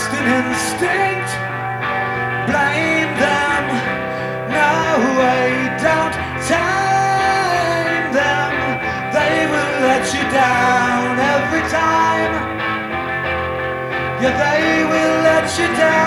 just an instinct. Blame them. No, I don't time them. They will let you down every time. Yeah, they will let you down.